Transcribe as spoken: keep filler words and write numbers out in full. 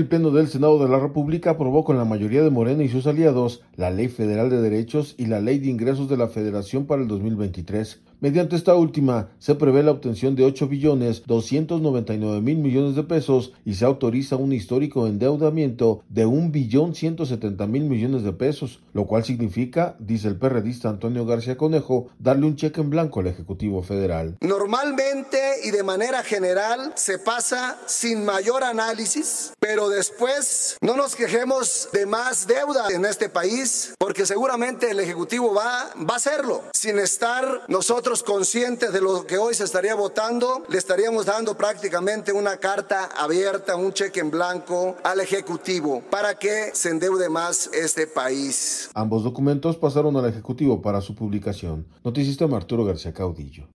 El Pleno del Senado de la República aprobó con la mayoría de Morena y sus aliados la Ley Federal de Derechos y la Ley de Ingresos de la Federación para el dos mil veintitrés. Mediante esta última, se prevé la obtención de ocho billones doscientos noventa y nueve mil millones de pesos y se autoriza un histórico endeudamiento de un billón ciento setenta mil millones de pesos, lo cual significa, dice el perredista Antonio García Conejo, darle un cheque en blanco al Ejecutivo Federal. Normalmente y de manera general se pasa sin mayor análisis, pero después no nos quejemos de más deuda en este país, porque seguramente el Ejecutivo va, va a hacerlo. Sin estar nosotros conscientes de lo que hoy se estaría votando, le estaríamos dando prácticamente una carta abierta, un cheque en blanco al Ejecutivo para que se endeude más este país. Ambos documentos pasaron al Ejecutivo para su publicación. Noticista Arturo García Caudillo.